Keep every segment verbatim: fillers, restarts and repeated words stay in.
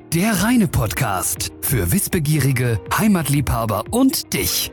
Der Rheine-Podcast für Wissbegierige, Heimatliebhaber und dich.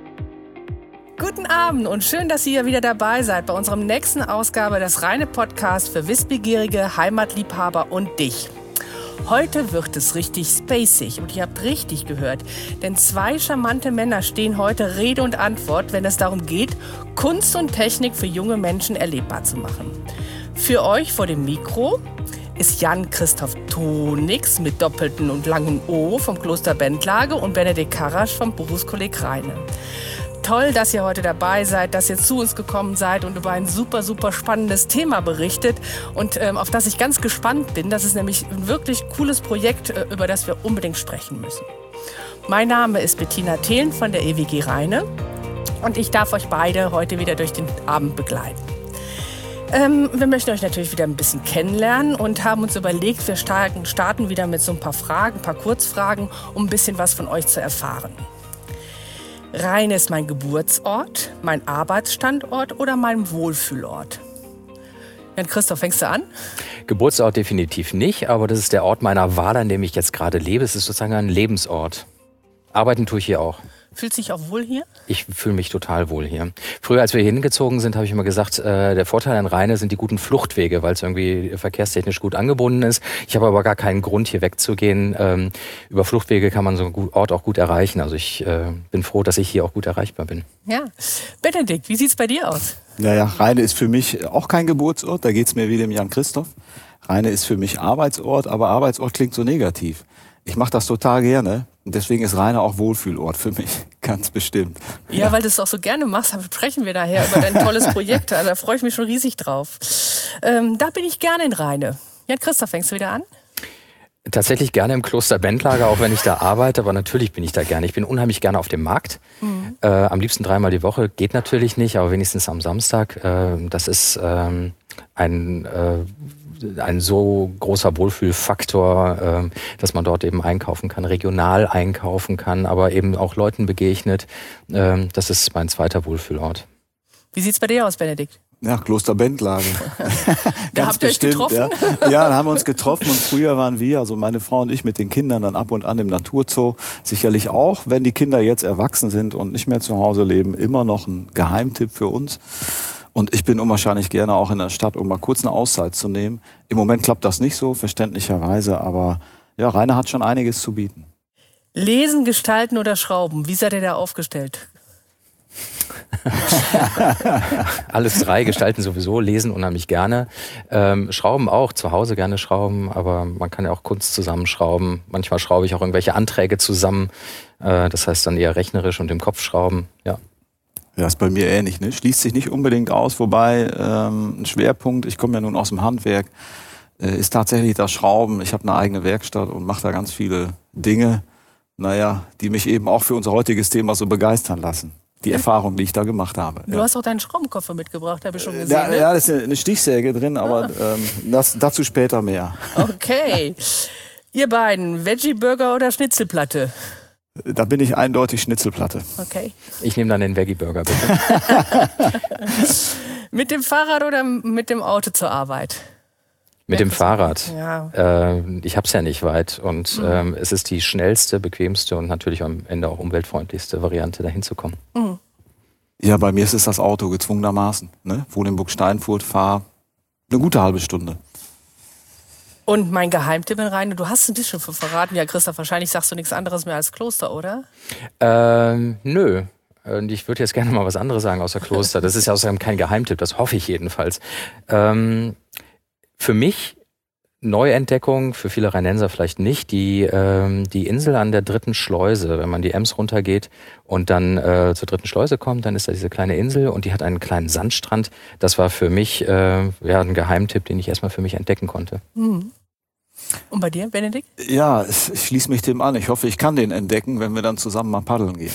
Guten Abend und schön, dass ihr wieder dabei seid bei unserem nächsten Ausgabe des Rheine-Podcast für Wissbegierige, Heimatliebhaber und dich. Heute wird es richtig spacig und ihr habt richtig gehört, denn zwei charmante Männer stehen heute Rede und Antwort, wenn es darum geht, Kunst und Technik für junge Menschen erlebbar zu machen. Für euch vor dem Mikro ist Jan-Christoph Tonix mit doppelten und langen O vom Kloster Bendlage und Benedikt Karasch vom Berufskolleg Rheine. Toll, dass ihr heute dabei seid, dass ihr zu uns gekommen seid und über ein super, super spannendes Thema berichtet und ähm, auf das ich ganz gespannt bin. Das ist nämlich ein wirklich cooles Projekt, äh, über das wir unbedingt sprechen müssen. Mein Name ist Bettina Thelen von der E W G Rheine und ich darf euch beide heute wieder durch den Abend begleiten. Ähm, wir möchten euch natürlich wieder ein bisschen kennenlernen und haben uns überlegt, wir starten, starten wieder mit so ein paar Fragen, ein paar Kurzfragen, um ein bisschen was von euch zu erfahren. Rheine ist mein Geburtsort, mein Arbeitsstandort oder mein Wohlfühlort? Jan-Christoph, fängst du an? Geburtsort definitiv nicht, aber das ist der Ort meiner Wahl, an dem ich jetzt gerade lebe. Es ist sozusagen ein Lebensort. Arbeiten tue ich hier auch. Fühlst du dich auch wohl hier? Ich fühle mich total wohl hier. Früher, als wir hier hingezogen sind, habe ich immer gesagt, äh, der Vorteil an Rheine sind die guten Fluchtwege, weil es irgendwie verkehrstechnisch gut angebunden ist. Ich habe aber gar keinen Grund, hier wegzugehen. Ähm, über Fluchtwege kann man so einen Ort auch gut erreichen. Also ich äh, bin froh, dass ich hier auch gut erreichbar bin. Ja. Benedikt, wie sieht's bei dir aus? Naja, Rheine ist für mich auch kein Geburtsort. Da geht's mir wie dem Jan-Christoph. Rheine ist für mich Arbeitsort, aber Arbeitsort klingt so negativ. Ich mache das total gerne. Und deswegen ist Rheine auch Wohlfühlort für mich, ganz bestimmt. Ja, ja, weil du es auch so gerne machst, sprechen wir daher über dein tolles Projekt. Also da freue ich mich schon riesig drauf. Ähm, da bin ich gerne in Rheine. Jan-Christoph, fängst du wieder an? Tatsächlich gerne im Kloster Bendlage, auch wenn ich da arbeite, aber natürlich bin ich da gerne. Ich bin unheimlich gerne auf dem Markt. Mhm. Äh, am liebsten dreimal die Woche, geht natürlich nicht, aber wenigstens am Samstag. Äh, das ist ähm, ein... Äh, ein so großer Wohlfühlfaktor, äh, dass man dort eben einkaufen kann, regional einkaufen kann, aber eben auch Leuten begegnet. Äh, das ist mein zweiter Wohlfühlort. Wie sieht's bei dir aus, Benedikt? Ja, Kloster Bendlage. Da habt ihr euch getroffen? Ja. Ja, da haben wir uns getroffen und früher waren wir, also meine Frau und ich mit den Kindern dann ab und an im Naturzoo, sicherlich auch, wenn die Kinder jetzt erwachsen sind und nicht mehr zu Hause leben, immer noch ein Geheimtipp für uns. Und ich bin unwahrscheinlich gerne auch in der Stadt, um mal kurz eine Auszeit zu nehmen. Im Moment klappt das nicht so, verständlicherweise, aber ja, Rheine hat schon einiges zu bieten. Lesen, gestalten oder schrauben, wie seid ihr da aufgestellt? Alles drei, gestalten sowieso, lesen unheimlich gerne. Ähm, schrauben auch, zu Hause gerne schrauben, aber man kann ja auch Kunst zusammenschrauben. Manchmal schraube ich auch irgendwelche Anträge zusammen. Äh, das heißt dann eher rechnerisch und im Kopf schrauben, ja. Ja, ist bei mir ähnlich, ne? Schließt sich nicht unbedingt aus, wobei ähm, ein Schwerpunkt, ich komme ja nun aus dem Handwerk, äh, ist tatsächlich das Schrauben. Ich habe eine eigene Werkstatt und mache da ganz viele Dinge, naja, die mich eben auch für unser heutiges Thema so begeistern lassen. Die Erfahrung, die ich da gemacht habe. Du ja. hast auch deinen Schraubenkoffer mitgebracht, habe ich schon gesehen. Ja, ne? ja, da ist eine Stichsäge drin, aber ah. ähm, das, dazu später mehr. Okay. Ihr beiden, Veggie-Burger oder Schnitzelplatte? Da bin ich eindeutig Schnitzelplatte. Okay. Ich nehme dann den Veggie-Burger, bitte. Mit dem Fahrrad oder mit dem Auto zur Arbeit? Mit dem Fahrrad. Ja. Äh, ich hab's ja nicht weit und mhm. ähm, es ist die schnellste, bequemste und natürlich am Ende auch umweltfreundlichste Variante, dahin zu kommen. Mhm. Ja, bei mir ist es das Auto, gezwungenermaßen. Ne? Wohne in Burgsteinfurt, fahre eine gute halbe Stunde. Und mein Geheimtipp in Rheine, du hast ein bisschen verraten, ja Christoph, wahrscheinlich sagst du nichts anderes mehr als Kloster, oder? Ähm, nö. Und ich würde jetzt gerne mal was anderes sagen außer Kloster. Das ist ja außerdem kein Geheimtipp, das hoffe ich jedenfalls. Ähm, für mich Neuentdeckung, für viele Rheinenser vielleicht nicht, die, ähm, die Insel an der dritten Schleuse. Wenn man die Ems runtergeht und dann äh, zur dritten Schleuse kommt, dann ist da diese kleine Insel und die hat einen kleinen Sandstrand. Das war für mich äh, ja, ein Geheimtipp, den ich erstmal für mich entdecken konnte. Mhm. Und bei dir, Benedikt? Ja, ich schließe mich dem an. Ich hoffe, ich kann den entdecken, wenn wir dann zusammen mal paddeln gehen.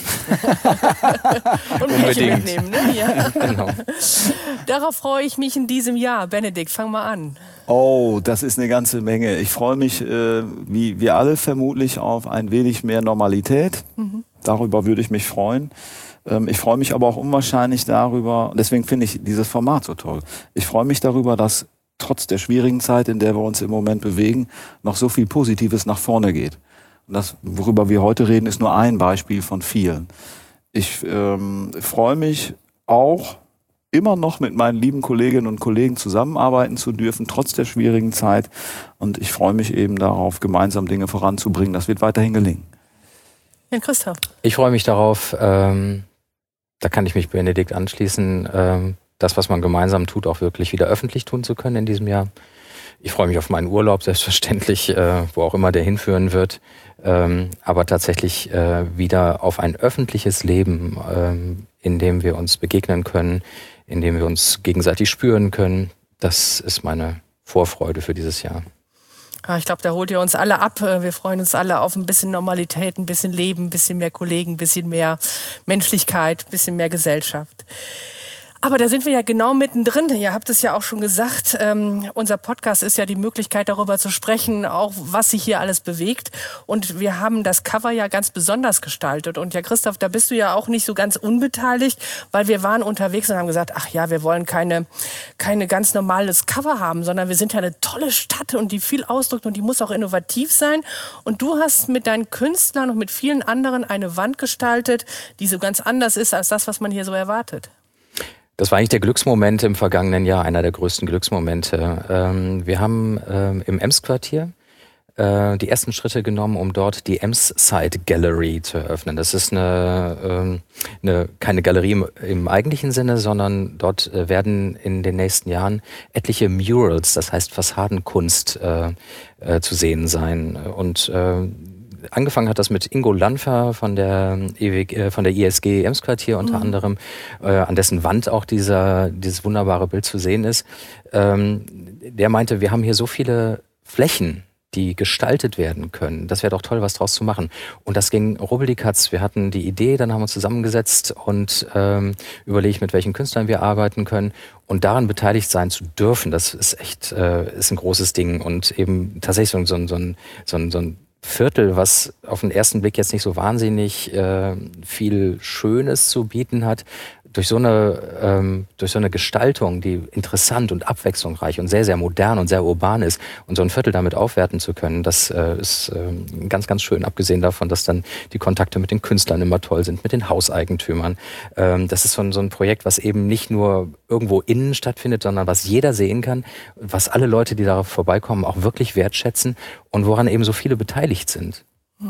Und Unbedingt. Mitnehmen, ne? Ja. Genau. Darauf freue ich mich in diesem Jahr. Benedikt, fang mal an. Oh, das ist eine ganze Menge. Ich freue mich, äh, wie wir alle vermutlich, auf ein wenig mehr Normalität. Mhm. Darüber würde ich mich freuen. Ähm, ich freue mich aber auch unwahrscheinlich darüber, deswegen finde ich dieses Format so toll. Ich freue mich darüber, dass trotz der schwierigen Zeit, in der wir uns im Moment bewegen, noch so viel Positives nach vorne geht. Und das, worüber wir heute reden, ist nur ein Beispiel von vielen. Ich ähm, freue mich auch, immer noch mit meinen lieben Kolleginnen und Kollegen zusammenarbeiten zu dürfen, trotz der schwierigen Zeit. Und ich freue mich eben darauf, gemeinsam Dinge voranzubringen. Das wird weiterhin gelingen. Ja, Christoph. Ich freue mich darauf, ähm, da kann ich mich Benedikt anschließen, ähm, das, was man gemeinsam tut, auch wirklich wieder öffentlich tun zu können in diesem Jahr. Ich freue mich auf meinen Urlaub, selbstverständlich, äh, wo auch immer der hinführen wird. Ähm, aber tatsächlich äh, wieder auf ein öffentliches Leben, ähm, in dem wir uns begegnen können, in dem wir uns gegenseitig spüren können. Das ist meine Vorfreude für dieses Jahr. Ja, ich glaube, da holt ihr uns alle ab. Wir freuen uns alle auf ein bisschen Normalität, ein bisschen Leben, ein bisschen mehr Kollegen, ein bisschen mehr Menschlichkeit, ein bisschen mehr Gesellschaft. Aber da sind wir ja genau mittendrin. Ihr habt es ja auch schon gesagt, ähm, unser Podcast ist ja die Möglichkeit, darüber zu sprechen, auch was sich hier alles bewegt. Und wir haben das Cover ja ganz besonders gestaltet. Und ja, Christoph, da bist du ja auch nicht so ganz unbeteiligt, weil wir waren unterwegs und haben gesagt, ach ja, wir wollen keine, keine ganz normales Cover haben, sondern wir sind ja eine tolle Stadt und die viel ausdrückt und die muss auch innovativ sein. Und du hast mit deinen Künstlern und mit vielen anderen eine Wand gestaltet, die so ganz anders ist als das, was man hier so erwartet. Das war eigentlich der Glücksmoment im vergangenen Jahr, einer der größten Glücksmomente. Ähm, wir haben ähm, im Ems-Quartier äh, die ersten Schritte genommen, um dort die Ems-Side Gallery zu eröffnen. Das ist eine, ähm, eine keine Galerie im, im eigentlichen Sinne, sondern dort äh, werden in den nächsten Jahren etliche Murals, das heißt Fassadenkunst, äh, äh, zu sehen sein. Und äh, angefangen hat das mit Ingo Lanfer von der, E W G, äh, von der I S G Ems-Quartier unter mhm. anderem, äh, an dessen Wand auch dieser, dieses wunderbare Bild zu sehen ist. Ähm, der meinte, wir haben hier so viele Flächen, die gestaltet werden können. Das wäre doch toll, was draus zu machen. Und das ging rubbeldi-katz. Wir hatten die Idee, dann haben wir uns zusammengesetzt und ähm, überlegt, mit welchen Künstlern wir arbeiten können. Und daran beteiligt sein zu dürfen, das ist echt äh, ist ein großes Ding. Und eben tatsächlich so, so, so, so, so, so ein Viertel, was auf den ersten Blick jetzt nicht so wahnsinnig äh, viel Schönes zu bieten hat, durch so eine ähm, durch so eine Gestaltung, die interessant und abwechslungsreich und sehr, sehr modern und sehr urban ist und so ein Viertel damit aufwerten zu können, das äh, ist äh, ganz, ganz schön, abgesehen davon, dass dann die Kontakte mit den Künstlern immer toll sind, mit den Hauseigentümern. Ähm, das ist so ein, so ein Projekt, was eben nicht nur irgendwo innen stattfindet, sondern was jeder sehen kann, was alle Leute, die darauf vorbeikommen, auch wirklich wertschätzen und woran eben so viele beteiligt sind.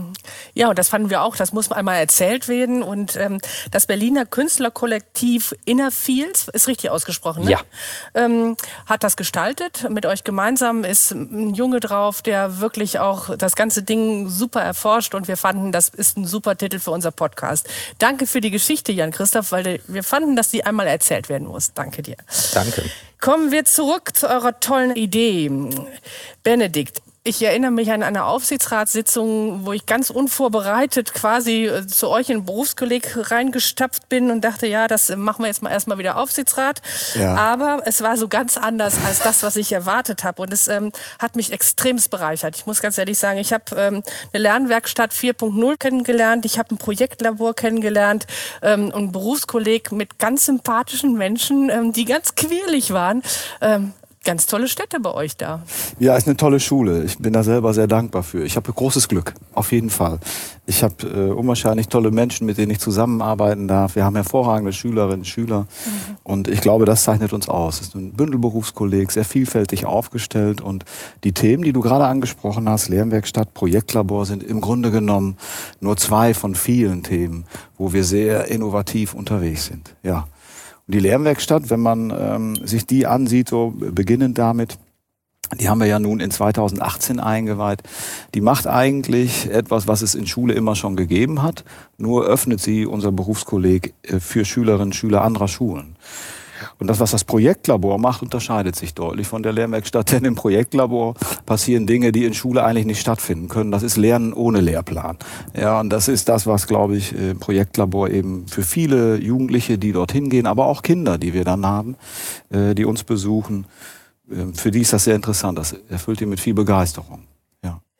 Ja, und das fanden wir auch, das muss einmal erzählt werden. Und ähm, das Berliner Künstlerkollektiv Inner Fields, ist richtig ausgesprochen, ne? Ja. Ähm, hat das gestaltet. Mit euch gemeinsam ist ein Junge drauf, der wirklich auch das ganze Ding super erforscht. Und wir fanden, das ist ein super Titel für unser Podcast. Danke für die Geschichte, Jan-Christoph, weil wir fanden, dass die einmal erzählt werden muss. Danke dir. Danke. Kommen wir zurück zu eurer tollen Idee. Benedikt. Ich erinnere mich an eine Aufsichtsratssitzung, wo ich ganz unvorbereitet quasi zu euch in den Berufskolleg reingestapft bin und dachte, ja, das machen wir jetzt mal erstmal wieder Aufsichtsrat. Ja. Aber es war so ganz anders als das, was ich erwartet habe. Und es ähm, hat mich extremst bereichert. Ich muss ganz ehrlich sagen, ich habe ähm, eine Lernwerkstatt vier Punkt null kennengelernt. Ich habe ein Projektlabor kennengelernt ähm, und einen Berufskolleg mit ganz sympathischen Menschen, ähm, die ganz quirlig waren. Ähm, Ganz tolle Städte bei euch da. Ja, ist eine tolle Schule. Ich bin da selber sehr dankbar für. Ich habe großes Glück, auf jeden Fall. Ich habe äh, unwahrscheinlich tolle Menschen, mit denen ich zusammenarbeiten darf. Wir haben hervorragende Schülerinnen und Schüler. Mhm. Und ich glaube, das zeichnet uns aus. Es ist ein Bündelberufskolleg, sehr vielfältig aufgestellt. Und die Themen, die du gerade angesprochen hast, Lernwerkstatt, Projektlabor, sind im Grunde genommen nur zwei von vielen Themen, wo wir sehr innovativ unterwegs sind. Ja. Die Lernwerkstatt, wenn man ähm, sich die ansieht, so beginnend damit, die haben wir ja nun in zweitausendachtzehn eingeweiht, die macht eigentlich etwas, was es in Schule immer schon gegeben hat, nur öffnet sie unser Berufskolleg äh, für Schülerinnen und Schüler anderer Schulen. Und das, was das Projektlabor macht, unterscheidet sich deutlich von der Lernwerkstatt, denn im Projektlabor passieren Dinge, die in Schule eigentlich nicht stattfinden können. Das ist Lernen ohne Lehrplan. Ja, und das ist das, was, glaube ich, im Projektlabor eben für viele Jugendliche, die dorthin gehen, aber auch Kinder, die wir dann haben, die uns besuchen, für die ist das sehr interessant. Das erfüllt die mit viel Begeisterung.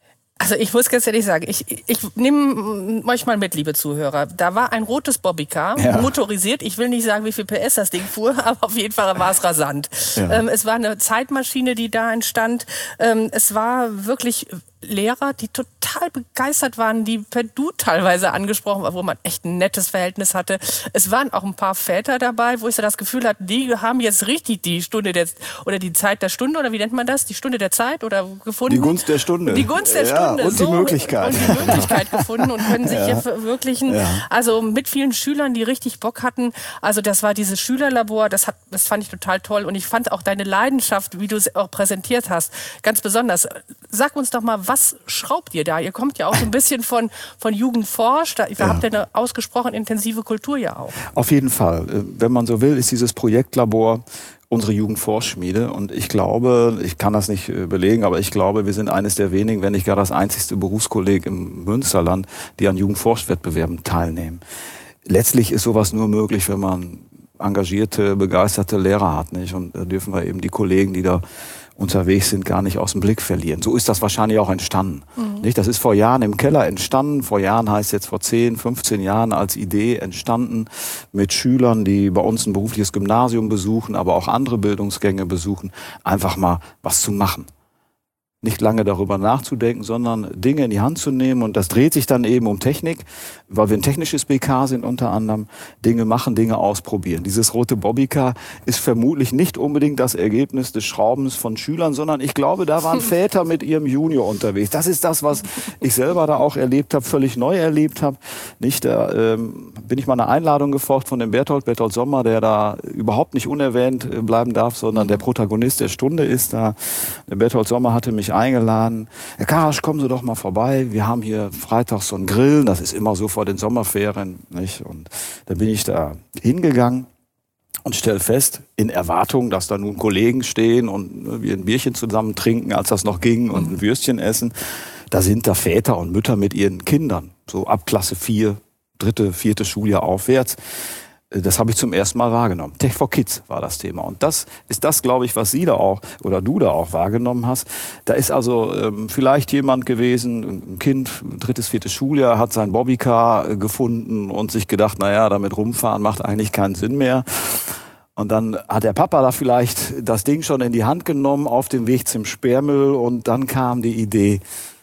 Also ich muss ganz ehrlich sagen, ich, ich nehme euch mal mit, liebe Zuhörer. Da war ein rotes Bobbycar, ja. motorisiert. Ich will nicht sagen, wie viel P S das Ding fuhr, aber auf jeden Fall war es rasant. Ja. Ähm, es war eine Zeitmaschine, die da entstand. Ähm, es war wirklich Lehrer, die total begeistert waren, die per Du teilweise angesprochen waren, wo man echt ein nettes Verhältnis hatte. Es waren auch ein paar Väter dabei, wo ich so das Gefühl hatte, die haben jetzt richtig die Stunde der, oder die Zeit der Stunde, oder wie nennt man das? Die Stunde der Zeit oder gefunden? Die Gunst der Stunde. Die Gunst der ja, Stunde. Und so, die Möglichkeit. Und die Möglichkeit gefunden und können sich ja. hier verwirklichen. Ja. Also mit vielen Schülern, die richtig Bock hatten. Also das war dieses Schülerlabor, das, hat, das fand ich total toll. Und ich fand auch deine Leidenschaft, wie du es auch präsentiert hast, ganz besonders. Sag uns doch mal, was schraubt ihr da? Ihr kommt ja auch so ein bisschen von, von Jugendforsch. Da ja. habt ihr eine ausgesprochen intensive Kultur ja auch. Auf jeden Fall. Wenn man so will, ist dieses Projektlabor unsere Jugendforschschmiede. Und ich glaube, ich kann das nicht belegen, aber ich glaube, wir sind eines der wenigen, wenn nicht gar das einzigste Berufskolleg im Münsterland, die an Jugendforschwettbewerben teilnehmen. Letztlich ist sowas nur möglich, wenn man engagierte, begeisterte Lehrer hat, nicht? Und da dürfen wir eben die Kollegen, die da unterwegs sind, gar nicht aus dem Blick verlieren. So ist das wahrscheinlich auch entstanden. Mhm. Nicht? Das ist vor Jahren im Keller entstanden. Vor Jahren heißt jetzt vor zehn, fünfzehn Jahren als Idee entstanden mit Schülern, die bei uns ein berufliches Gymnasium besuchen, aber auch andere Bildungsgänge besuchen, einfach mal was zu machen. Nicht lange darüber nachzudenken, sondern Dinge in die Hand zu nehmen. Und das dreht sich dann eben um Technik, weil wir ein technisches B K sind unter anderem. Dinge machen, Dinge ausprobieren. Dieses rote Bobbycar ist vermutlich nicht unbedingt das Ergebnis des Schraubens von Schülern, sondern ich glaube, da waren Väter mit ihrem Junior unterwegs. Das ist das, was ich selber da auch erlebt habe, völlig neu erlebt habe. Nicht, da ähm, bin ich mal eine Einladung gefolgt von dem Berthold, Berthold Sommer, der da überhaupt nicht unerwähnt bleiben darf, sondern der Protagonist der Stunde ist da. Der Berthold Sommer hatte mich eingeladen. Herr Karasch, kommen Sie doch mal vorbei. Wir haben hier freitags so ein Grillen. Das ist immer so vor den Sommerferien, nicht? Und da bin ich da hingegangen und stelle fest, in Erwartung, dass da nun Kollegen stehen und wir ein Bierchen zusammen trinken, als das noch ging, und ein Würstchen essen. Da sind da Väter und Mütter mit ihren Kindern. So ab Klasse vier, dritte, vierte Schuljahr aufwärts. Das habe ich zum ersten Mal wahrgenommen. Tech for Kids war das Thema. Und das ist das, glaube ich, was Sie da auch oder du da auch wahrgenommen hast. Da ist also ähm, vielleicht jemand gewesen, ein Kind, drittes, viertes Schuljahr, hat sein Bobbycar äh, gefunden und sich gedacht, naja, damit rumfahren macht eigentlich keinen Sinn mehr. Und dann hat der Papa da vielleicht das Ding schon in die Hand genommen auf dem Weg zum Sperrmüll, und dann kam die Idee,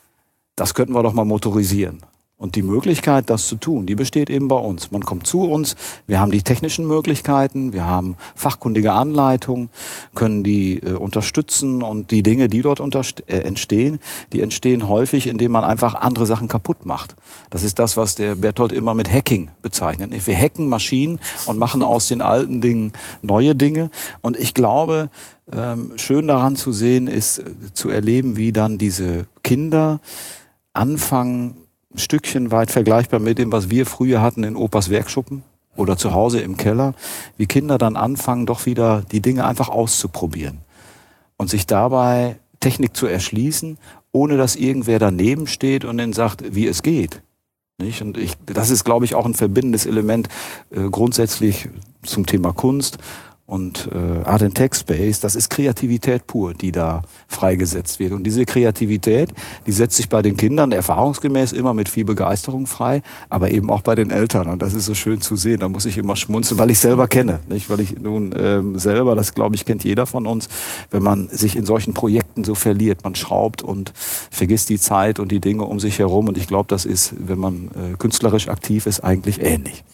das könnten wir doch mal motorisieren. Und die Möglichkeit, das zu tun, die besteht eben bei uns. Man kommt zu uns, wir haben die technischen Möglichkeiten, wir haben fachkundige Anleitungen, können die äh, unterstützen, und die Dinge, die dort unterst- äh, entstehen, die entstehen häufig, indem man einfach andere Sachen kaputt macht. Das ist das, was der Berthold immer mit Hacking bezeichnet. Wir hacken Maschinen und machen aus den alten Dingen neue Dinge. Und ich glaube, ähm, schön daran zu sehen ist, äh, zu erleben, wie dann diese Kinder anfangen, ein Stückchen weit vergleichbar mit dem, was wir früher hatten in Opas Werkschuppen oder zu Hause im Keller, wie Kinder dann anfangen, doch wieder die Dinge einfach auszuprobieren und sich dabei Technik zu erschließen, ohne dass irgendwer daneben steht und ihnen sagt, wie es geht. Nicht? Und ich, das ist, glaube ich, auch ein verbindendes Element äh, grundsätzlich zum Thema Kunst. Und äh, Art and Tech Space, das ist Kreativität pur, die da freigesetzt wird. Und diese Kreativität, die setzt sich bei den Kindern erfahrungsgemäß immer mit viel Begeisterung frei, aber eben auch bei den Eltern. Und das ist so schön zu sehen. Da muss ich immer schmunzeln, weil ich selber kenne. Nicht? Weil ich nun ähm, selber, das glaube ich, kennt jeder von uns, wenn man sich in solchen Projekten so verliert. Man schraubt und vergisst die Zeit und die Dinge um sich herum. Und ich glaube, das ist, wenn man äh, künstlerisch aktiv ist, eigentlich ähnlich.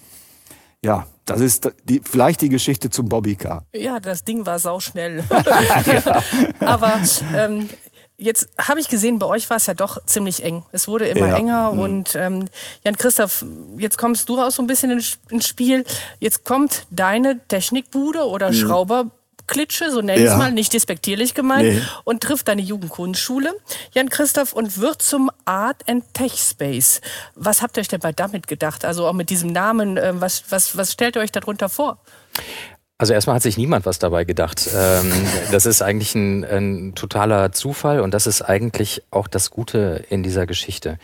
Ja, das ist die, vielleicht die Geschichte zum Bobbycar. Ja, das Ding war sauschnell. Ja. Aber ähm, jetzt habe ich gesehen, bei euch war es ja doch ziemlich eng. Es wurde immer ja. enger. Mhm. Und ähm, Jan-Christoph, jetzt kommst du raus so ein bisschen ins Spiel. Jetzt kommt deine Technikbude oder mhm. Schrauber Klitsche, so nenn ich es ja. mal, nicht despektierlich gemeint, nee. und trifft deine Jugendkunstschule, Jan-Christoph, und wird zum Art and Tech Space. Was habt ihr euch denn bei damit gedacht? Also auch mit diesem Namen, äh, was, was, was stellt ihr euch darunter vor? Also erstmal hat sich niemand was dabei gedacht. Ähm, das ist eigentlich ein, ein totaler Zufall, und das ist eigentlich auch das Gute in dieser Geschichte.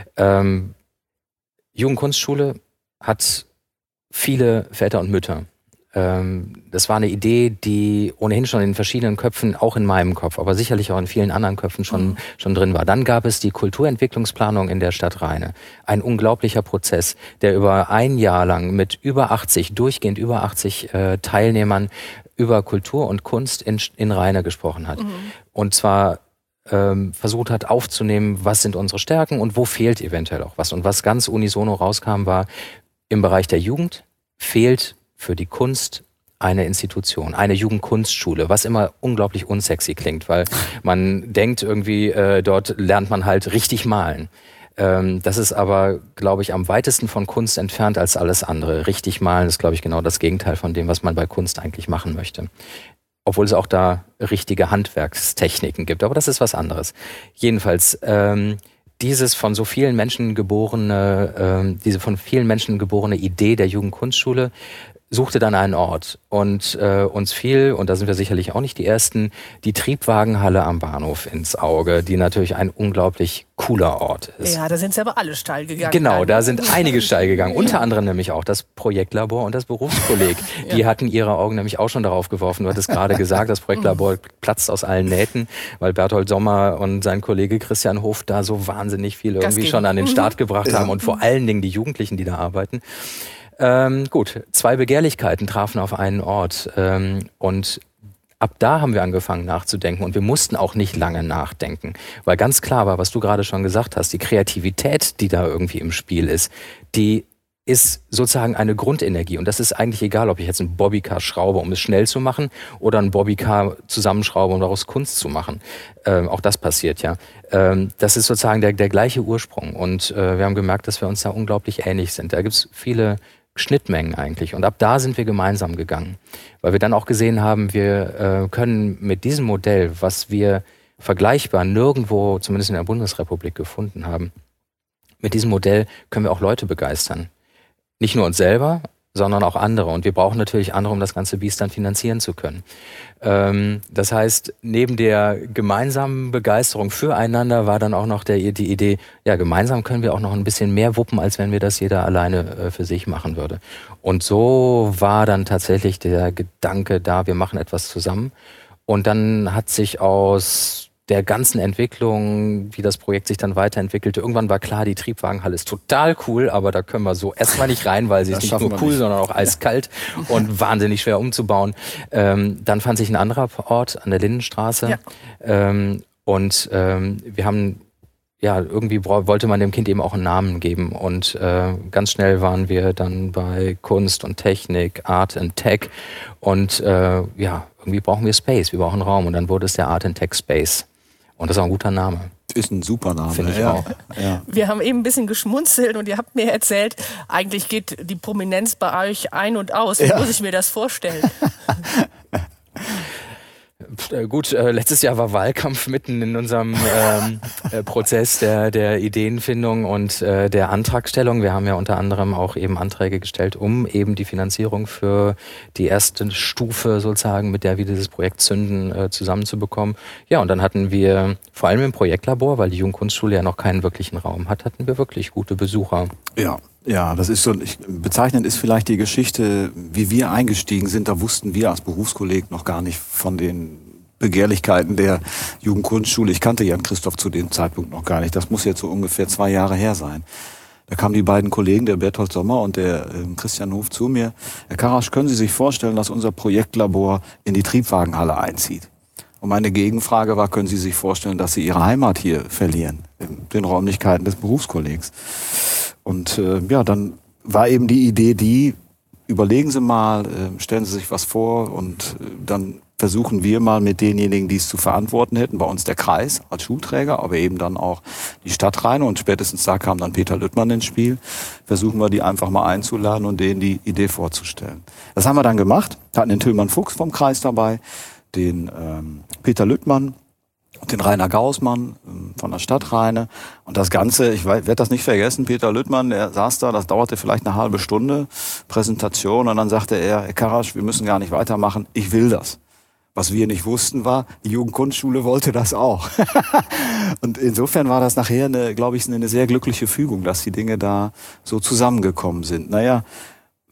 Ähm, Jugendkunstschule hat viele Väter und Mütter. Ähm, das war eine Idee, die ohnehin schon in verschiedenen Köpfen, auch in meinem Kopf, aber sicherlich auch in vielen anderen Köpfen schon, mhm. schon drin war. Dann gab es die Kulturentwicklungsplanung in der Stadt Rheine. Ein unglaublicher Prozess, der über ein Jahr lang mit über achtzig, durchgehend über achtzig äh, Teilnehmern über Kultur und Kunst in, in Rheine gesprochen hat. Mhm. Und zwar ähm, versucht hat aufzunehmen, was sind unsere Stärken und wo fehlt eventuell auch was. Und was ganz unisono rauskam, war, im Bereich der Jugend fehlt für die Kunst eine Institution, eine Jugendkunstschule, was immer unglaublich unsexy klingt, weil man denkt irgendwie, äh, dort lernt man halt richtig malen. Ähm, das ist aber, glaube ich, am weitesten von Kunst entfernt als alles andere. Richtig malen ist, glaube ich, genau das Gegenteil von dem, was man bei Kunst eigentlich machen möchte. Obwohl es auch da richtige Handwerkstechniken gibt, aber das ist was anderes. Jedenfalls, ähm, dieses von so vielen Menschen geborene, ähm, diese von vielen Menschen geborene Idee der Jugendkunstschule suchte dann einen Ort und äh, uns fiel, und da sind wir sicherlich auch nicht die Ersten, die Triebwagenhalle am Bahnhof ins Auge, die natürlich ein unglaublich cooler Ort ist. Ja, da sind sie aber alle steil gegangen. Genau, da sind einige steil gegangen, unter ja. anderem nämlich auch das Projektlabor und das Berufskolleg. ja. Die hatten ihre Augen nämlich auch schon darauf geworfen. Du hattest gerade gesagt, das Projektlabor platzt aus allen Nähten, weil Berthold Sommer und sein Kollege Christian Hof da so wahnsinnig viel irgendwie schon an den Start gebracht haben und vor allen Dingen die Jugendlichen, die da arbeiten. Ähm, gut, zwei Begehrlichkeiten trafen auf einen Ort ähm, und ab da haben wir angefangen nachzudenken und wir mussten auch nicht lange nachdenken, weil ganz klar war, was du gerade schon gesagt hast, die Kreativität, die da irgendwie im Spiel ist, die ist sozusagen eine Grundenergie und das ist eigentlich egal, ob ich jetzt ein Bobbycar schraube, um es schnell zu machen oder ein Bobbycar zusammenschraube, um daraus Kunst zu machen. Ähm, auch das passiert ja. Ähm, das ist sozusagen der, der gleiche Ursprung und äh, wir haben gemerkt, dass wir uns da unglaublich ähnlich sind. Da gibt's viele Schnittmengen eigentlich. Und ab da sind wir gemeinsam gegangen, weil wir dann auch gesehen haben, wir äh, können mit diesem Modell, was wir vergleichbar nirgendwo, zumindest in der Bundesrepublik, gefunden haben, mit diesem Modell können wir auch Leute begeistern. Nicht nur uns selber, sondern auch andere. Und wir brauchen natürlich andere, um das ganze Biest dann finanzieren zu können. Ähm, das heißt, neben der gemeinsamen Begeisterung füreinander war dann auch noch der, die Idee, ja, gemeinsam können wir auch noch ein bisschen mehr wuppen, als wenn wir das jeder alleine äh, für sich machen würde. Und so war dann tatsächlich der Gedanke da, wir machen etwas zusammen. Und dann hat sich aus der ganzen Entwicklung, wie das Projekt sich dann weiterentwickelte. Irgendwann war klar, die Triebwagenhalle ist total cool, aber da können wir so erstmal nicht rein, weil sie das ist nicht nur cool, nicht. sondern auch eiskalt und wahnsinnig schwer umzubauen. Ähm, dann fand sich ein anderer Ort an der Lindenstraße ja. ähm, und ähm, wir haben, ja, irgendwie wollte man dem Kind eben auch einen Namen geben und äh, ganz schnell waren wir dann bei Kunst und Technik, Art and Tech und äh, ja, irgendwie brauchen wir Space, wir brauchen Raum und dann wurde es der Art and Tech Space. Und das ist auch ein guter Name. Ist ein super Name. Finde ich ja. auch. Ja. Wir haben eben ein bisschen geschmunzelt und ihr habt mir erzählt, eigentlich geht die Prominenz bei euch ein und aus. Wie ja. muss ich mir das vorstellen? Gut, äh, letztes Jahr war Wahlkampf mitten in unserem ähm, äh, Prozess der, der Ideenfindung und äh, der Antragstellung. Wir haben ja unter anderem auch eben Anträge gestellt, um eben die Finanzierung für die erste Stufe sozusagen, mit der wir dieses Projekt zünden, äh, zusammenzubekommen. Ja, und dann hatten wir vor allem im Projektlabor, weil die Jugendkunstschule ja noch keinen wirklichen Raum hat, hatten wir wirklich gute Besucher. Ja. Ja, das ist so, ich, bezeichnend ist vielleicht die Geschichte, wie wir eingestiegen sind. Da wussten wir als Berufskolleg noch gar nicht von den Begehrlichkeiten der Jugendkunstschule. Ich kannte Jan Christoph zu dem Zeitpunkt noch gar nicht. Das muss jetzt so ungefähr zwei Jahre her sein. Da kamen die beiden Kollegen, der Berthold Sommer und der äh, Christian Hof, zu mir. Herr Karasch, können Sie sich vorstellen, dass unser Projektlabor in die Triebwagenhalle einzieht? Und meine Gegenfrage war, können Sie sich vorstellen, dass Sie Ihre Heimat hier verlieren, in den Räumlichkeiten des Berufskollegs? Und äh, ja, dann war eben die Idee die, überlegen Sie mal, äh, stellen Sie sich was vor und äh, dann versuchen wir mal mit denjenigen, die es zu verantworten hätten, bei uns der Kreis als Schulträger, aber eben dann auch die Stadt Rheine und spätestens da kam dann Peter Lüttmann ins Spiel, versuchen wir die einfach mal einzuladen und denen die Idee vorzustellen. Das haben wir dann gemacht, hatten den Tillmann Fuchs vom Kreis dabei, den ähm, Peter Lüttmann, den Rainer Gaußmann ähm, von der Stadt Rheine. Und das Ganze, ich werde das nicht vergessen, Peter Lüttmann, der saß da, das dauerte vielleicht eine halbe Stunde, Präsentation, und dann sagte er, Herr Karasch, wir müssen gar nicht weitermachen, ich will das. Was wir nicht wussten war, die Jugendkunstschule wollte das auch. Und insofern war das nachher, eine, glaube ich, eine sehr glückliche Fügung, dass die Dinge da so zusammengekommen sind. Naja,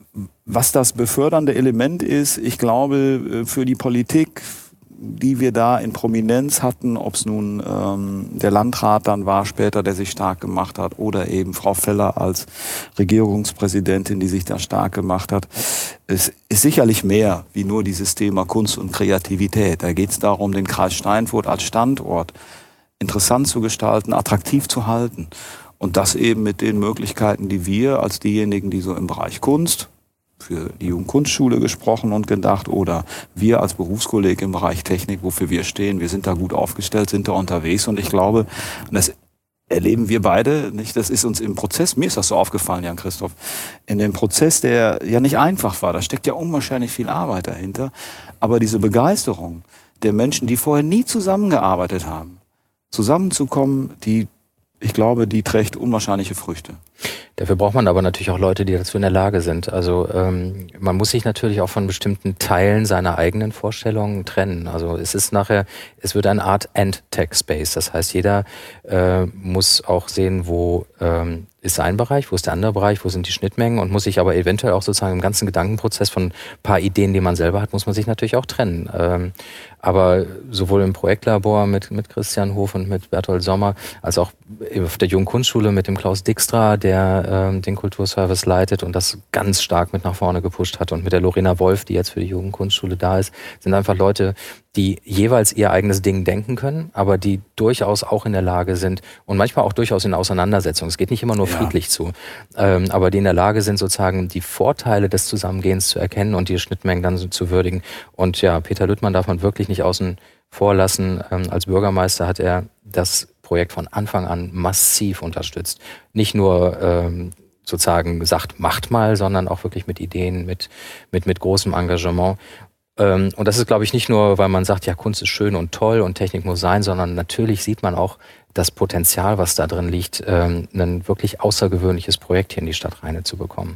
Was das befördernde Element ist, ich glaube, für die Politik, die wir da in Prominenz hatten, ob es nun ähm, der Landrat dann war später, der sich stark gemacht hat, oder eben Frau Feller als Regierungspräsidentin, die sich da stark gemacht hat, es ist sicherlich mehr wie nur dieses Thema Kunst und Kreativität. Da geht es darum, den Kreis Steinfurt als Standort interessant zu gestalten, attraktiv zu halten. Und das eben mit den Möglichkeiten, die wir als diejenigen, die so im Bereich Kunst, für die Jugendkunstschule gesprochen und gedacht, oder wir als Berufskolleg im Bereich Technik, wofür wir stehen, wir sind da gut aufgestellt, sind da unterwegs, und ich glaube, und das erleben wir beide, nicht, das ist uns im Prozess, mir ist das so aufgefallen, Jan-Christoph, in dem Prozess, der ja nicht einfach war, da steckt ja unwahrscheinlich viel Arbeit dahinter, aber diese Begeisterung der Menschen, die vorher nie zusammengearbeitet haben, zusammenzukommen, die, ich glaube, die trägt unwahrscheinliche Früchte. Dafür braucht man aber natürlich auch Leute, die dazu in der Lage sind. Also ähm, man muss sich natürlich auch von bestimmten Teilen seiner eigenen Vorstellungen trennen. Also es ist nachher, es wird eine Art End-Tech-Space. Das heißt, jeder äh, muss auch sehen, wo ähm, ist sein Bereich, wo ist der andere Bereich, wo sind die Schnittmengen, und muss sich aber eventuell auch sozusagen im ganzen Gedankenprozess von ein paar Ideen, die man selber hat, muss man sich natürlich auch trennen. Ähm, aber sowohl im Projektlabor mit, mit Christian Hof und mit Berthold Sommer, als auch auf der Jugendkunstschule mit dem Klaus Dijkstra, der ähm, den Kulturservice leitet und das ganz stark mit nach vorne gepusht hat, und mit der Lorena Wolf, die jetzt für die Jugendkunstschule da ist, sind einfach Leute, die jeweils ihr eigenes Ding denken können, aber die durchaus auch in der Lage sind und manchmal auch durchaus in Auseinandersetzungen, es geht nicht immer nur friedlich ja. zu, ähm, aber die in der Lage sind, sozusagen die Vorteile des Zusammengehens zu erkennen und die Schnittmengen dann so zu würdigen. Und ja, Peter Lüttmann darf man wirklich nicht außen vor lassen. Ähm, als Bürgermeister hat er das Projekt von Anfang an massiv unterstützt. Nicht nur ähm, sozusagen gesagt, macht mal, sondern auch wirklich mit Ideen, mit, mit, mit großem Engagement. Und das ist, glaube ich, nicht nur, weil man sagt, ja, Kunst ist schön und toll und Technik muss sein, sondern natürlich sieht man auch das Potenzial, was da drin liegt, ein wirklich außergewöhnliches Projekt hier in die Stadt Rheine zu bekommen.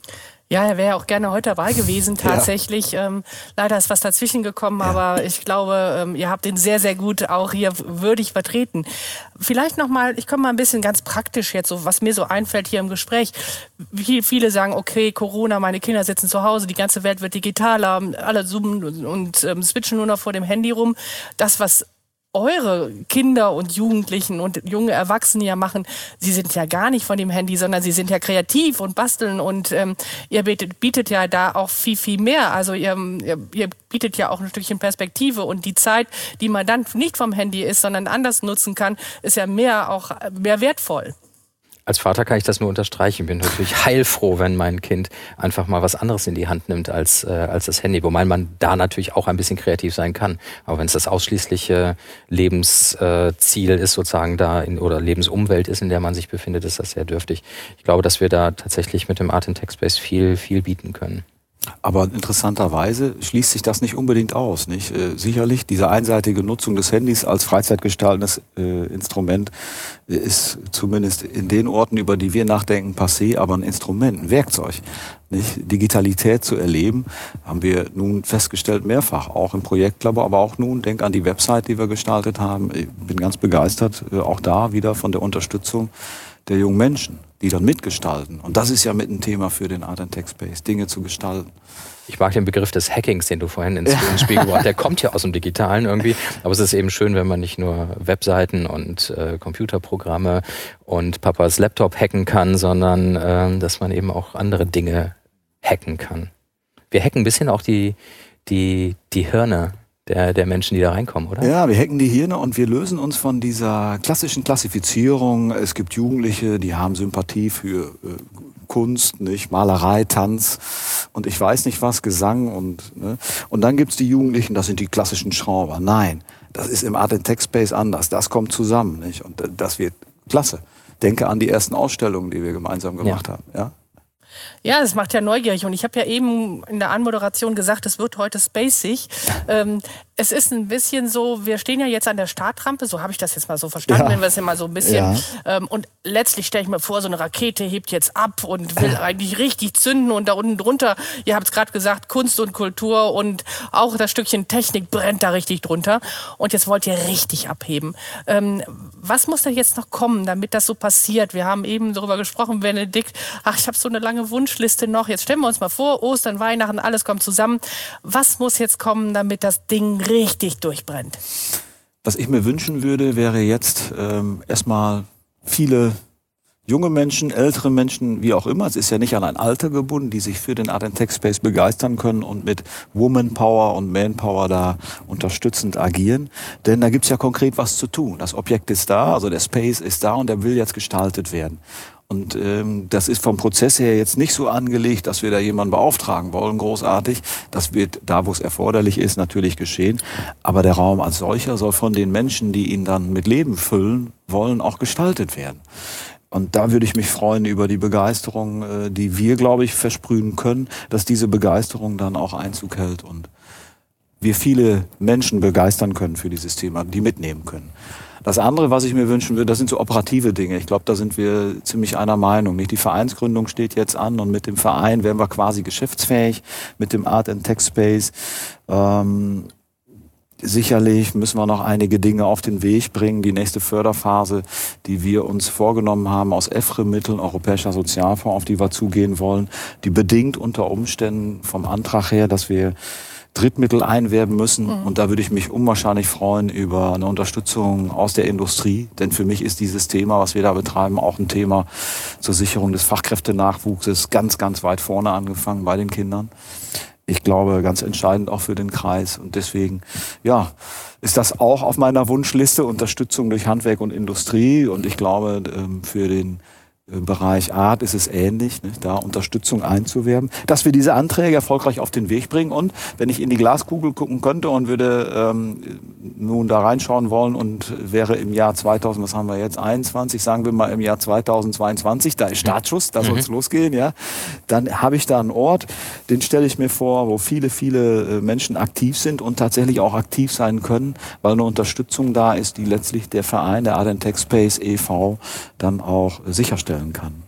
Ja, er wäre auch gerne heute dabei gewesen, tatsächlich. Ja. Ähm, leider ist was dazwischen gekommen, ja. aber ich glaube, ähm, ihr habt ihn sehr, sehr gut auch hier würdig vertreten. Vielleicht nochmal, ich komme mal ein bisschen ganz praktisch jetzt, so was mir so einfällt hier im Gespräch. Wie viele sagen, okay, Corona, meine Kinder sitzen zu Hause, die ganze Welt wird digitaler, alle zoomen und, und ähm, switchen nur noch vor dem Handy rum. Das, was eure Kinder und Jugendlichen und junge Erwachsene ja machen, sie sind ja gar nicht von dem Handy, sondern sie sind ja kreativ und basteln, und ähm, ihr bietet, bietet ja da auch viel, viel mehr. Also ihr, ihr, ihr bietet ja auch ein Stückchen Perspektive, und die Zeit, die man dann nicht vom Handy ist, sondern anders nutzen kann, ist ja mehr auch mehr wertvoll. Als Vater kann ich das nur unterstreichen. Ich bin natürlich heilfroh, wenn mein Kind einfach mal was anderes in die Hand nimmt als, äh, als das Handy. Wobei man da natürlich auch ein bisschen kreativ sein kann. Aber wenn es das ausschließliche Lebensziel ist, sozusagen da, in, oder Lebensumwelt ist, in der man sich befindet, ist das sehr dürftig. Ich glaube, dass wir da tatsächlich mit dem Art and Tech Space viel, viel bieten können. Aber interessanterweise schließt sich das nicht unbedingt aus, nicht? Äh, sicherlich, diese einseitige Nutzung des Handys als freizeitgestaltendes äh, Instrument ist zumindest in den Orten, über die wir nachdenken, passé, aber ein Instrument, ein Werkzeug. Nicht? Digitalität zu erleben, haben wir nun festgestellt mehrfach, auch im Projektlabor, aber auch nun, denk an die Website, die wir gestaltet haben. Ich bin ganz begeistert, äh, auch da wieder von der Unterstützung der jungen Menschen, die dann mitgestalten. Und das ist ja mit ein Thema für den Art and Tech Space, Dinge zu gestalten. Ich mag den Begriff des Hackings, den du vorhin ins ja. Spiel gebracht hast. Der kommt ja aus dem Digitalen irgendwie. Aber es ist eben schön, wenn man nicht nur Webseiten und äh, Computerprogramme und Papas Laptop hacken kann, sondern äh, dass man eben auch andere Dinge hacken kann. Wir hacken ein bisschen auch die, die, die Hirne Der, der Menschen, die da reinkommen, oder? Ja, wir hacken die Hirne und wir lösen uns von dieser klassischen Klassifizierung. Es gibt Jugendliche, die haben Sympathie für äh, Kunst, nicht Malerei, Tanz und ich weiß nicht was, Gesang und ne? Und dann gibt's die Jugendlichen, das sind die klassischen Schrauber. Nein, das ist im Art and Tech Space anders. Das kommt zusammen, nicht? Und das wird klasse. Denke an die ersten Ausstellungen, die wir gemeinsam gemacht ja. haben. Ja. Ja, das macht ja neugierig. Und ich habe ja eben in der Anmoderation gesagt, es wird heute spacig. Ähm, es ist ein bisschen so, wir stehen ja jetzt an der Startrampe, so habe ich das jetzt mal so verstanden, Ja. wenn wir es ja mal so ein bisschen. Ja. Ähm, und letztlich stelle ich mir vor, so eine Rakete hebt jetzt ab und will eigentlich richtig zünden und da unten drunter, ihr habt es gerade gesagt, Kunst und Kultur und auch das Stückchen Technik brennt da richtig drunter. Und jetzt wollt ihr richtig abheben. Ähm, was muss denn jetzt noch kommen, damit das so passiert? Wir haben eben darüber gesprochen, Benedikt, ach, ich habe so eine lange Wunschliste noch. Jetzt stellen wir uns mal vor, Ostern, Weihnachten, alles kommt zusammen. Was muss jetzt kommen, damit das Ding richtig durchbrennt? Was ich mir wünschen würde, wäre jetzt ähm, erstmal viele junge Menschen, ältere Menschen, wie auch immer. Es ist ja nicht an ein Alter gebunden, die sich für den Art and Tech Space begeistern können und mit Woman Power und Man Power da unterstützend agieren. Denn da gibt's ja konkret was zu tun. Das Objekt ist da, also der Space ist da und der will jetzt gestaltet werden. Und ähm, das ist vom Prozess her jetzt nicht so angelegt, dass wir da jemanden beauftragen wollen, großartig. Das wird da, wo es erforderlich ist, natürlich geschehen. Aber der Raum als solcher soll von den Menschen, die ihn dann mit Leben füllen wollen, auch gestaltet werden. Und da würde ich mich freuen über die Begeisterung, äh, die wir, glaube ich, versprühen können, dass diese Begeisterung dann auch Einzug hält und wir viele Menschen begeistern können für dieses Thema, die mitnehmen können. Das andere, was ich mir wünschen würde, das sind so operative Dinge. Ich glaube, da sind wir ziemlich einer Meinung. Nicht? Die Vereinsgründung steht jetzt an und mit dem Verein werden wir quasi geschäftsfähig mit dem Art and Tech Space. Ähm, sicherlich müssen wir noch einige Dinge auf den Weg bringen. Die nächste Förderphase, die wir uns vorgenommen haben aus E F R E-Mitteln, Europäischer Sozialfonds, auf die wir zugehen wollen, die bedingt unter Umständen vom Antrag her, dass wir Drittmittel einwerben müssen. Mhm. Und da würde ich mich unwahrscheinlich freuen über eine Unterstützung aus der Industrie. Denn für mich ist dieses Thema, was wir da betreiben, auch ein Thema zur Sicherung des Fachkräftenachwuchses ganz, ganz weit vorne angefangen bei den Kindern. Ich glaube, ganz entscheidend auch für den Kreis. Und deswegen, ja, ist das auch auf meiner Wunschliste, Unterstützung durch Handwerk und Industrie. Und ich glaube, für den Bereich Art ist es ähnlich, ne, da Unterstützung einzuwerben, dass wir diese Anträge erfolgreich auf den Weg bringen. Und wenn ich in die Glaskugel gucken könnte und würde ähm, nun da reinschauen wollen und wäre im Jahr zweitausend, was haben wir jetzt, einundzwanzig, sagen wir mal im Jahr zweitausendzweiundzwanzig, da ist Startschuss, da soll es mhm. losgehen, ja, dann habe ich da einen Ort, den stelle ich mir vor, wo viele, viele Menschen aktiv sind und tatsächlich auch aktiv sein können, weil eine Unterstützung da ist, die letztlich der Verein, der Art and Tech Space e V dann auch sicherstellt kann.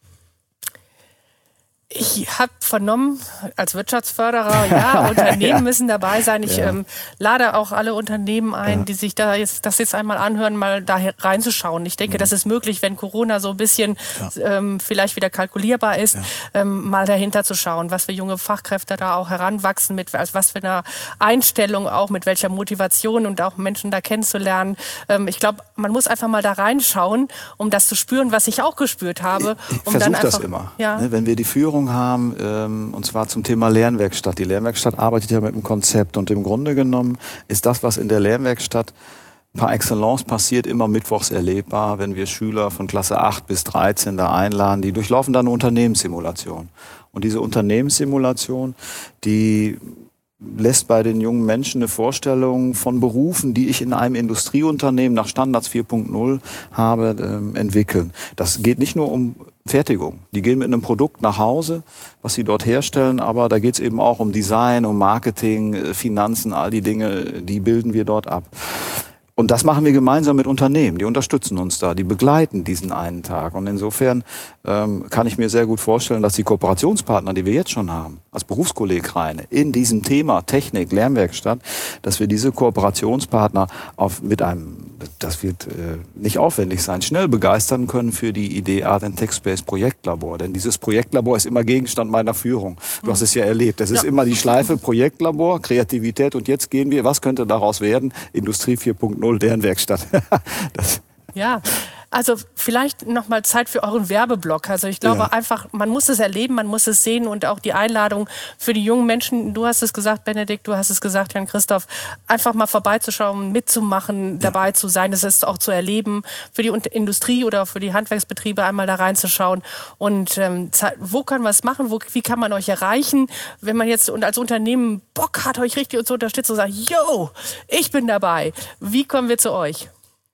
Ich habe vernommen, als Wirtschaftsförderer, ja, Unternehmen ja. müssen dabei sein. Ich ja. ähm, lade auch alle Unternehmen ein, ja. die sich da jetzt das jetzt einmal anhören, mal da reinzuschauen. Ich denke, mhm. das ist möglich, wenn Corona so ein bisschen ja. ähm, vielleicht wieder kalkulierbar ist, ja. ähm, mal dahinter zu schauen, was für junge Fachkräfte da auch heranwachsen, mit also was für eine Einstellung auch, mit welcher Motivation und auch Menschen da kennenzulernen. Ähm, ich glaube, man muss einfach mal da reinschauen, um das zu spüren, was ich auch gespürt habe. Ich, ich um versuche dann einfach, das immer. Ja. Ne, wenn wir die Führung haben, ähm, und zwar zum Thema Lernwerkstatt. Die Lernwerkstatt arbeitet ja mit einem Konzept und im Grunde genommen ist das, was in der Lernwerkstatt par excellence passiert, immer mittwochs erlebbar, wenn wir Schüler von Klasse acht bis dreizehn da einladen. Die durchlaufen dann eine Unternehmenssimulation. Und diese Unternehmenssimulation, die lässt bei den jungen Menschen eine Vorstellung von Berufen, die ich in einem Industrieunternehmen nach Standards vier Punkt null habe, ähm, entwickeln. Das geht nicht nur um Fertigung. Die gehen mit einem Produkt nach Hause, was sie dort herstellen, aber da geht es eben auch um Design, um Marketing, Finanzen, all die Dinge, die bilden wir dort ab. Und das machen wir gemeinsam mit Unternehmen, die unterstützen uns da, die begleiten diesen einen Tag. Und insofern ähm, kann ich mir sehr gut vorstellen, dass die Kooperationspartner, die wir jetzt schon haben, als Berufskolleg Rheine, in diesem Thema Technik, Lernwerkstatt, dass wir diese Kooperationspartner auf, mit einem, das wird äh, nicht aufwendig sein, schnell begeistern können für die Idee Art and Tech Space Projektlabor. Denn dieses Projektlabor ist immer Gegenstand meiner Führung. Du hast es ja erlebt. Das ist ja. immer die Schleife Projektlabor, Kreativität und jetzt gehen wir, was könnte daraus werden? Industrie vier Punkt null. Lernwerkstatt. das. Ja, also vielleicht nochmal Zeit für euren Werbeblock. Also ich glaube ja. einfach, man muss es erleben, man muss es sehen und auch die Einladung für die jungen Menschen, du hast es gesagt, Benedikt, du hast es gesagt, Jan-Christoph, einfach mal vorbeizuschauen, mitzumachen, ja. dabei zu sein, es ist auch zu erleben, für die Industrie oder für die Handwerksbetriebe einmal da reinzuschauen und ähm, wo kann man es machen, wo, wie kann man euch erreichen, wenn man jetzt und als Unternehmen Bock hat, euch richtig zu unterstützen und sagt, yo, ich bin dabei, wie kommen wir zu euch?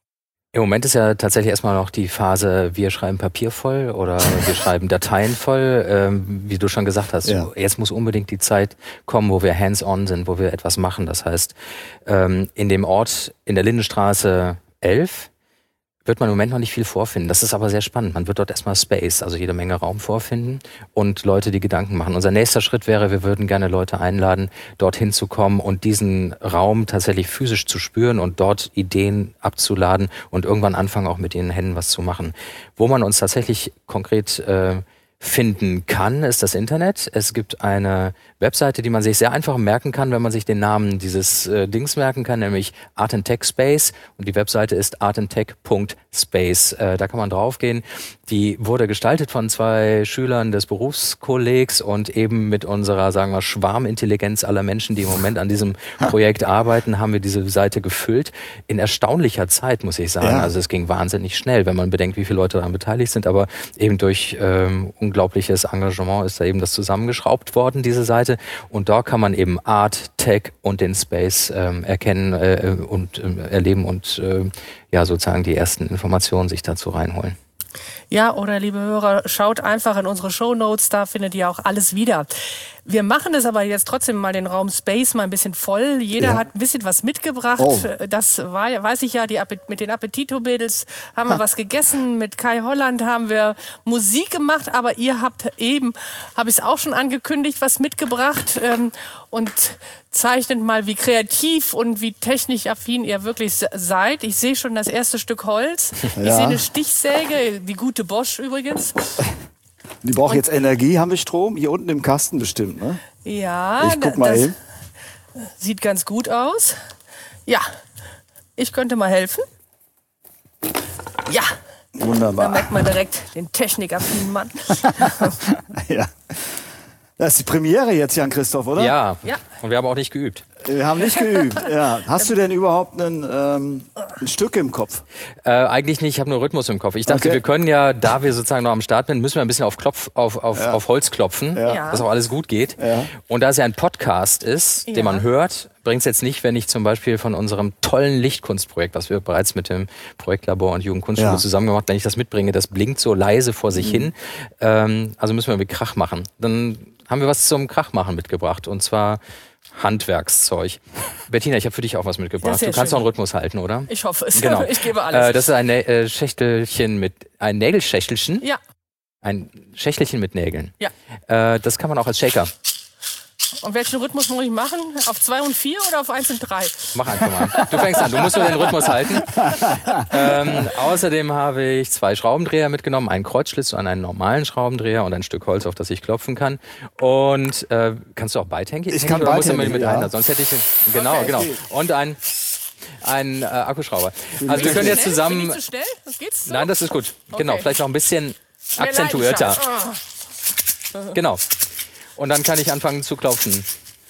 Im Moment ist ja tatsächlich erstmal noch die Phase, wir schreiben Papier voll oder wir schreiben Dateien voll. Ähm, wie du schon gesagt hast, ja. Jetzt muss unbedingt die Zeit kommen, wo wir hands-on sind, wo wir etwas machen. Das heißt, ähm, in dem Ort in der Lindenstraße elf wird man im Moment noch nicht viel vorfinden. Das ist aber sehr spannend. Man wird dort erstmal Space, also jede Menge Raum vorfinden und Leute, die Gedanken machen. Unser nächster Schritt wäre, wir würden gerne Leute einladen, dorthin zu kommen und diesen Raum tatsächlich physisch zu spüren und dort Ideen abzuladen und irgendwann anfangen, auch mit den Händen was zu machen. Wo man uns tatsächlich konkret äh, finden kann, ist das Internet. Es gibt eine Webseite, die man sich sehr einfach merken kann, wenn man sich den Namen dieses äh, Dings merken kann, nämlich Art and Tech Space. Und die Webseite ist art and tech punkt space. Äh, da kann man draufgehen. Die wurde gestaltet von zwei Schülern des Berufskollegs und eben mit unserer, sagen wir, Schwarmintelligenz aller Menschen, die im Moment an diesem Projekt arbeiten, haben wir diese Seite gefüllt. In erstaunlicher Zeit, muss ich sagen. Ja. Also es ging wahnsinnig schnell, wenn man bedenkt, wie viele Leute daran beteiligt sind. Aber eben durch ähm, unglaubliches Engagement ist da eben das zusammengeschraubt worden, diese Seite. Und da kann man eben Art, Tech und den Space ähm, erkennen äh, und äh, erleben und äh, ja sozusagen die ersten Informationen sich dazu reinholen. Ja, oder liebe Hörer, schaut einfach in unsere Shownotes, da findet ihr auch alles wieder. Wir machen es aber jetzt trotzdem mal den Raum Space mal ein bisschen voll. Jeder ja. hat ein bisschen was mitgebracht. Oh. Das war, weiß ich ja, die Appet- mit den Appetito-Mädels haben wir ha. was gegessen. Mit Kai Holland haben wir Musik gemacht. Aber ihr habt eben, habe ich es auch schon angekündigt, was mitgebracht. Ähm, und zeichnet mal, wie kreativ und wie technisch affin ihr wirklich seid. Ich sehe schon das erste Stück Holz. Ja. Ich sehe eine Stichsäge, die gute Bosch übrigens. Die braucht jetzt Energie, haben wir Strom? Hier unten im Kasten bestimmt, ne? Ja, ich guck mal das hin. Sieht ganz gut aus. Ja, ich könnte mal helfen. Ja. Wunderbar. Da merkt man direkt den technikaffinen Mann. Ja. Das ist die Premiere jetzt, Jan-Christoph, oder? Ja. ja, und wir haben auch nicht geübt. Wir haben nicht geübt, ja. Hast du denn überhaupt einen, ähm, ein Stück im Kopf? Äh, eigentlich nicht, ich habe nur Rhythmus im Kopf. Ich dachte, okay. wir können ja, da wir sozusagen noch am Start sind, müssen wir ein bisschen auf, Klopf, auf, auf, ja. auf Holz klopfen, ja. dass auch alles gut geht. Ja. Und da es ja ein Podcast ist, ja. den man hört, bringt es jetzt nicht, wenn ich zum Beispiel von unserem tollen Lichtkunstprojekt, was wir bereits mit dem Projektlabor und Jugendkunstschule ja. zusammen gemacht haben, wenn ich das mitbringe, das blinkt so leise vor sich mhm. hin. Ähm, also müssen wir mit Krach machen. Dann haben wir was zum Krachmachen mitgebracht, und zwar Handwerkszeug. Bettina, ich habe für dich auch was mitgebracht. Du kannst schön. auch einen Rhythmus halten, oder? Ich hoffe es. Genau. Ich gebe alles. Äh, das ist ein äh, Schächtelchen mit, ein Nägelschächtelchen. Ja. Ein Schächtelchen mit Nägeln. Ja. Äh, das kann man auch als Shaker. Und welchen Rhythmus muss ich machen? Auf zwei und vier oder auf eins und drei? Mach einfach mal. Du fängst an, du musst nur den Rhythmus halten. ähm, außerdem habe ich zwei Schraubendreher mitgenommen, einen Kreuzschlitz und einen normalen Schraubendreher und ein Stück Holz, auf das ich klopfen kann. Und äh, kannst du auch beidhängig? Ich kann beidhängig, mit ja. Einer, sonst hätte ich... Genau, okay, genau. Und ein... Ein äh, Akkuschrauber. Also wir können jetzt zusammen... Bin ich zu schnell? Geht's so? Nein, das ist gut. Okay. Genau, vielleicht noch ein bisschen Mehr akzentuierter. Oh. Genau. Und dann kann ich anfangen zu klopfen.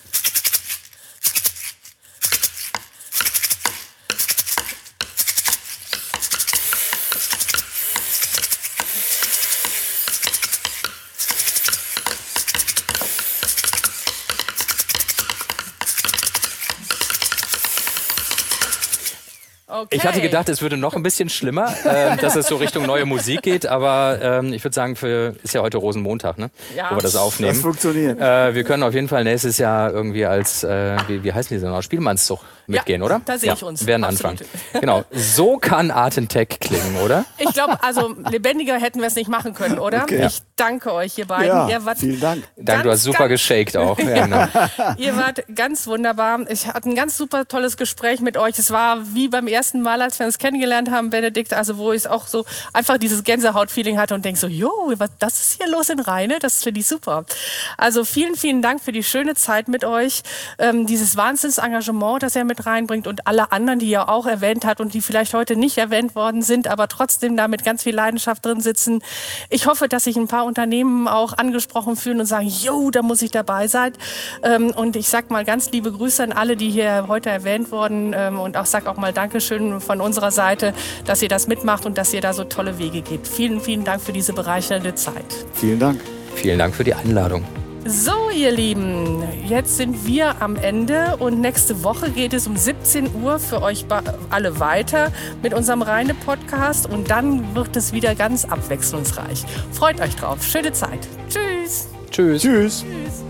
Okay. Ich hatte gedacht, es würde noch ein bisschen schlimmer, äh, dass es so Richtung neue Musik geht, aber ähm, ich würde sagen, für, ist ja heute Rosenmontag, ne? Ja. Wo wir das aufnehmen. Das funktioniert. Äh, wir können auf jeden Fall nächstes Jahr irgendwie als, äh, wie, wie heißen die denn noch, Spielmannszug mitgehen, ja, oder? Da sehe ja, ich uns. Wir werden anfangen. Genau. So kann Art and Tech klingen, oder? Ich glaube, also lebendiger hätten wir es nicht machen können, oder? Okay. Ich danke euch, ihr beiden. Ja, ihr wart vielen Dank. Danke, du hast super geshakt auch. Ja, genau. Ihr wart ganz wunderbar. Ich hatte ein ganz super tolles Gespräch mit euch. Es war wie beim ersten Mal, als wir uns kennengelernt haben, Benedikt, also wo ich auch so einfach dieses Gänsehaut-Feeling hatte und denke so, jo, was das ist hier los in Rheine? Das finde ich super. Also vielen, vielen Dank für die schöne Zeit mit euch. Ähm, dieses Wahnsinns-Engagement, das er mit reinbringt und alle anderen, die er auch erwähnt hat und die vielleicht heute nicht erwähnt worden sind, aber trotzdem da mit ganz viel Leidenschaft drin sitzen. Ich hoffe, dass sich ein paar Unternehmen auch angesprochen fühlen und sagen, jo, da muss ich dabei sein. Ähm, und ich sag mal ganz liebe Grüße an alle, die hier heute erwähnt wurden ähm, und auch sag auch mal Dankeschön von unserer Seite, dass ihr das mitmacht und dass ihr da so tolle Wege geht. Vielen, vielen Dank für diese bereichernde Zeit. Vielen Dank. Vielen Dank für die Einladung. So, ihr Lieben, jetzt sind wir am Ende und nächste Woche geht es um siebzehn Uhr für euch alle weiter mit unserem Reine-Podcast und dann wird es wieder ganz abwechslungsreich. Freut euch drauf. Schöne Zeit. Tschüss. Tschüss. Tschüss. Tschüss.